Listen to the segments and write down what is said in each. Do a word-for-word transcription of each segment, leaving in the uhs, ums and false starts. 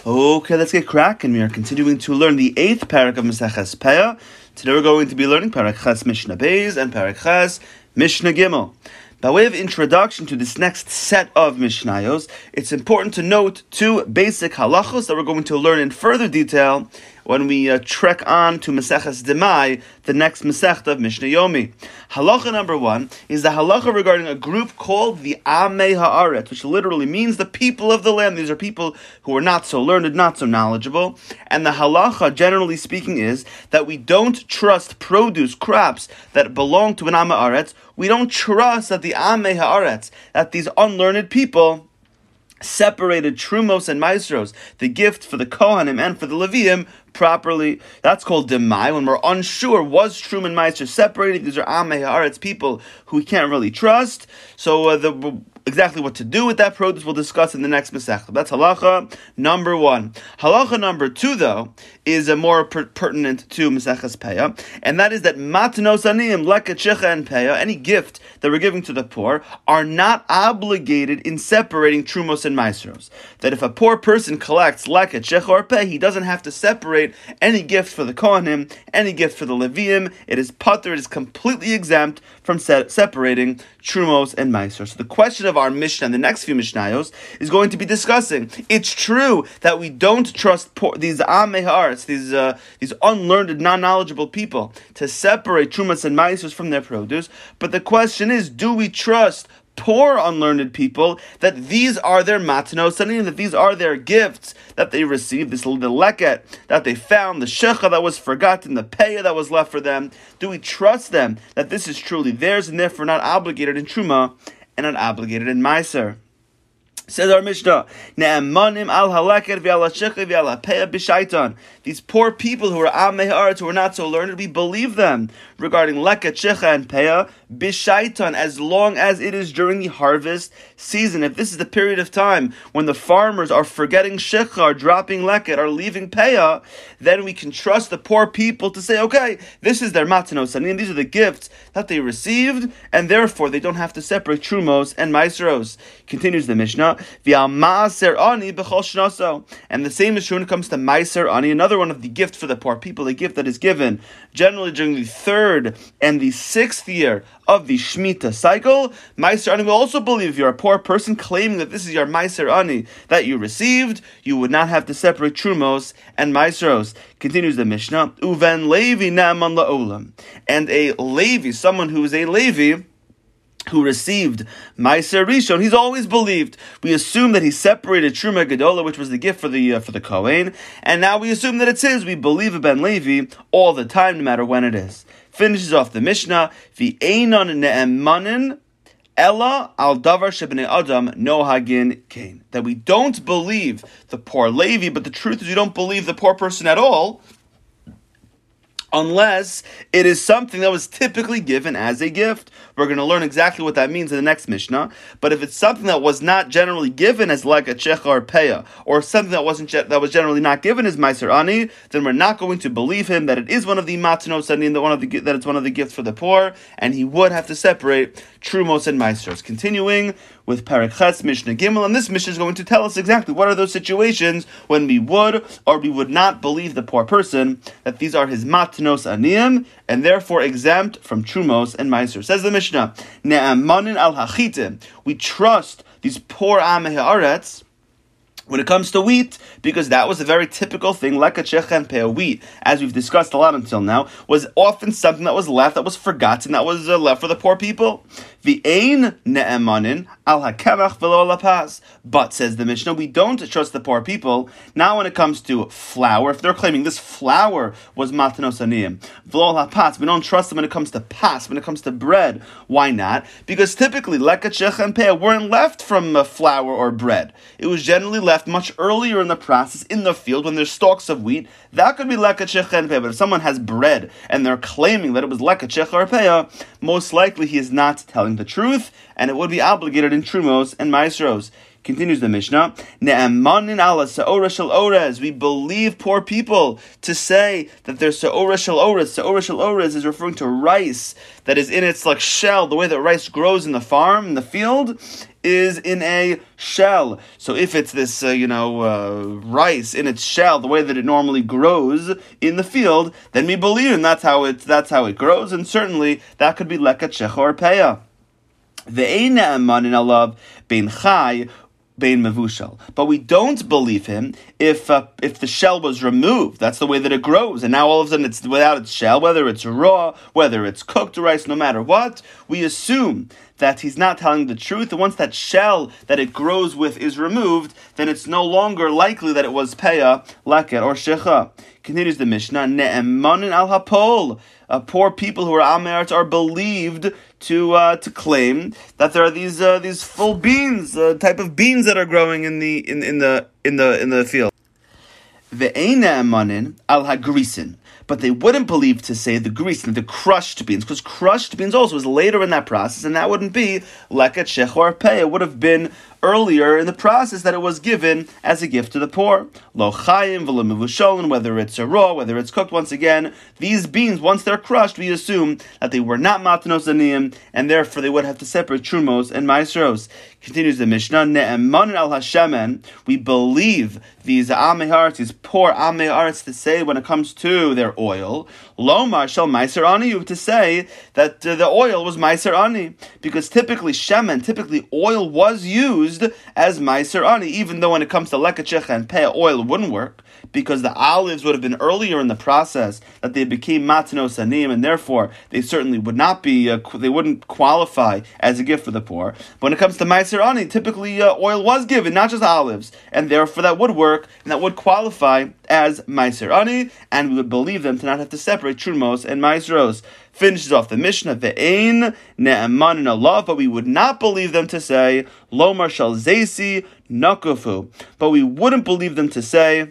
Okay, let's get cracking. We are continuing to learn the eighth parak of Maseches Peah. Today we're going to be learning Parak Ches Mishnah Beis and Parak Ches Mishnah Gimel. By way of introduction to this next set of Mishnayos, it's important to note two basic halachos that we're going to learn in further detail when we uh, trek on to Maseches Demai, the next Masechta of Mishnah Yomi. Halacha number one is the halacha regarding a group called the Amei Haaretz, which literally means the people of the land. These are people who are not so learned, not so knowledgeable. And the halacha, generally speaking, is that we don't trust produce, crops that belong to an Amei Haaretz. We don't trust that the Amei Haaretz, that these unlearned people separated Trumos and Maasros, the gift for the Kohanim and for the Leviim, properly. That's called Demai, when we're unsure, was Trum and Maaser separated? These are Amei Haaretz, people who we can't really trust. So uh, the exactly what to do with that produce we'll discuss in the next Masechta. That's halacha number one. Halacha number two, though, is a more per- pertinent to Maseches Peah, and that is that matnos aniyim, leket shecha and peah, any gift that we're giving to the poor, are not obligated in separating trumos and maasros. That if a poor person collects leket shecha or peah, he doesn't have to separate any gift for the kohanim, any gift for the leviim. It is patur, it is completely exempt from se- separating trumos and maasros. So the question of our Mishnah and the next few Mishnayos is going to be discussing. It's true that we don't trust poor, these Amei Haaretz, these uh, these unlearned, non-knowledgeable people, to separate Trumas and Maasros from their produce. But the question is, do we trust poor, unlearned people that these are their matnos and that these are their gifts that they received, this the leket that they found, the shecha that was forgotten, the peah that was left for them? Do we trust them that this is truly theirs and therefore not obligated in Truma and not obligated in Maaser? Says our Mishnah, Ne'emanim al haleket v'al hashechah v'al hapeah b'shaitan. These poor people who are Amei Haaretz, who are not so learned, we believe them regarding leket, shecha, and peah b'shaitan, as long as it is during the harvest season. If this is the period of time when the farmers are forgetting shecha, are dropping leket, are leaving peah, then we can trust the poor people to say, okay, this is their matnos anim, these are the gifts that they received, and therefore they don't have to separate trumos and maasros. Continues the Mishnah, v'al maaser ani b'chol shnaso. And the same is true when it comes to maaser ani, another one of the gift for the poor people, a gift that is given generally during the third and the sixth year of the Shemitah cycle. Maaser ani, we also believe if you're a poor person claiming that this is your maaser ani that you received, you would not have to separate trumos and maasros. Continues the Mishnah, uven levi na'aman la'olam. And a Levi, someone who is a Levi, who received Maaser Rishon, he's always believed. We assume that he separated Truma Gedola, which was the gift for the uh, for the Kohen, and now we assume that it's his. We believe Ben Levi all the time, no matter when it is. Finishes off the Mishnah, V'einon ne'emanin ella al davar shebnei adam no hagin kain. That we don't believe the poor Levi, but the truth is we don't believe the poor person at all, unless it is something that was typically given as a gift. We're going to learn exactly what that means in the next Mishnah. But if it's something that was not generally given as like a shecha or peah, or something that wasn't that was generally not given as maaser ani, then we're not going to believe him that it is one of the matnos ani, that one of the that it's one of the gifts for the poor, and he would have to separate trumos and maasros. Continuing with Parak Ches Mishnah Gimel, and this Mishnah is going to tell us exactly what are those situations when we would or we would not believe the poor person that these are his matnos aniyim and therefore exempt from trumos and maasros. Says the Mishnah, Ne'amanin al hachitim. We trust these poor Amei Haaretz when it comes to wheat, because that was a very typical thing, leket shecha and peah. Wheat, as we've discussed a lot until now, was often something that was left, that was forgotten, that was uh, left for the poor people. V'ein ne'emanin al hakemach v'lo al hapas. But, says the Mishnah, we don't trust the poor people. Now when it comes to flour, if they're claiming this flour was matnos aniyim, v'lo al hapas, we don't trust them when it comes to pas, when it comes to bread. Why not? Because typically, leket shecha and peah weren't left from uh, flour or bread. It was generally left much earlier in the process, in the field, when there's stalks of wheat. That could be leket shecha and peah. But if someone has bread and they're claiming that it was leket shecha or peah, most likely he is not telling the truth, and it would be obligated in trumos and maasros. Continues the Mishnah, Ne'amanin ala se'ora shel orez. We believe poor people to say that there's se'ora shel orez. Se'ora shel orez is referring to rice that is in its like shell, the way that rice grows in the farm, in the field, is in a shell. So if it's this, uh, you know, uh, rice in its shell, the way that it normally grows in the field, then we believe, and that's how it that's how it grows, and certainly that could be leket shecha or peah. Ve'ein ne'amanin alav bein chai bein mevushal. But we don't believe him if uh, if the shell was removed. That's the way that it grows, and now all of a sudden it's without its shell, whether it's raw, whether it's cooked rice, no matter what, we assume that he's not telling the truth. And once that shell that it grows with is removed, then it's no longer likely that it was peah, leket, or shecha. Continues the Mishnah, ne'emanin al hapol. Uh, poor people who are Ameretz are believed to uh, to claim that there are these uh, these full beans, uh, type of beans that are growing in the in, in the in the in the field. Ve'ein ne'emanin al hagrisin. But they wouldn't believe to say the grisin, the crushed beans, because crushed beans also was later in that process, and that wouldn't be leket shecha or peah. It would have been earlier in the process that it was given as a gift to the poor. Lo chayim v'lo mevushalin, whether it's a raw, whether it's cooked. Once again, these beans, once they're crushed, we assume that they were not matnos aniyim, and therefore they would have to separate trumos and maasros. Continues the Mishnah, ne'emanin al hashemen. We believe these amei haaretz, these poor amei haaretz, to say when it comes to their oil, lomar shel meiser ani, to say that uh, the oil was meiser ani, because typically shemen, typically oil was used as meiser ani, even though when it comes to leket shecha and peah, oil wouldn't work, because the olives would have been earlier in the process that they became matnos aniyim, and therefore they certainly would not be, uh, they wouldn't qualify as a gift for the poor. But when it comes to meiser ani, typically uh, oil was given, not just olives, and therefore that would work, and that would qualify as meiser ani, and we would believe them to not have to separate trumos and maasros. Finishes off the Mishnah, ve'ein ne'emanin alav, but we would not believe them to say, lomar shel zeisi nakufu, but we wouldn't believe them to say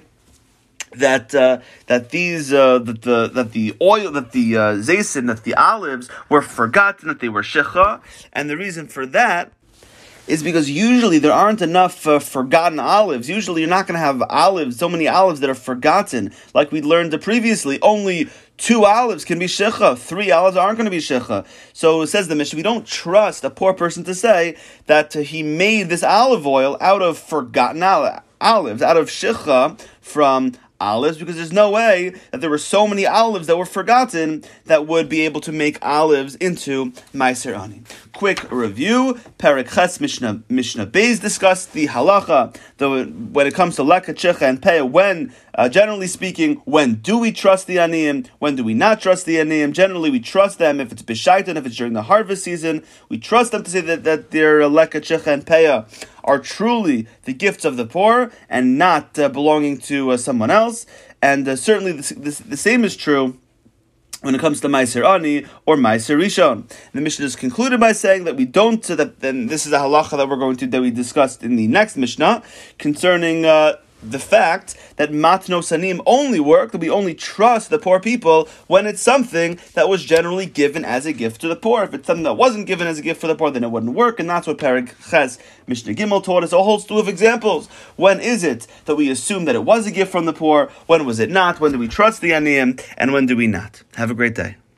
that uh, that these uh, that the that the oil that the uh, zaysin, that the olives were forgotten, that they were shecha, and the reason for that is because usually there aren't enough uh, forgotten olives. Usually you're not going to have olives, so many olives that are forgotten, like we learned previously. Only two olives can be shecha. Three olives aren't going to be shecha. So it says the Mishnah, we don't trust a poor person to say that uh, he made this olive oil out of forgotten olives, out of shecha from olives, because there's no way that there were so many olives that were forgotten that would be able to make olives into meiser ani. Quick review: Perek Ches Mishnah Mishnah Beis discussed the halacha the, when it comes to leket shecha and peah. When, uh, generally speaking, when do we trust the aniyim? When do we not trust the aniyim? Generally, we trust them if it's b'shaitan, if it's during the harvest season. We trust them to say that that their leket shecha and peah are truly the gifts of the poor and not uh, belonging to uh, someone else. And uh, certainly the, the, the same is true when it comes to meiser ani or meiser rishon. The Mishnah is concluded by saying that we don't, uh, that, and this is a halacha that we're going to, that we discussed in the next Mishnah, concerning uh, the fact that matnos aniyim only work, that we only trust the poor people when it's something that was generally given as a gift to the poor. If it's something that wasn't given as a gift for the poor, then it wouldn't work, and that's what Perek Ches Mishnah Gimel taught us a whole slew of examples. When is it that we assume that it was a gift from the poor? When was it not? When do we trust the aniyim? And when do we not? Have a great day.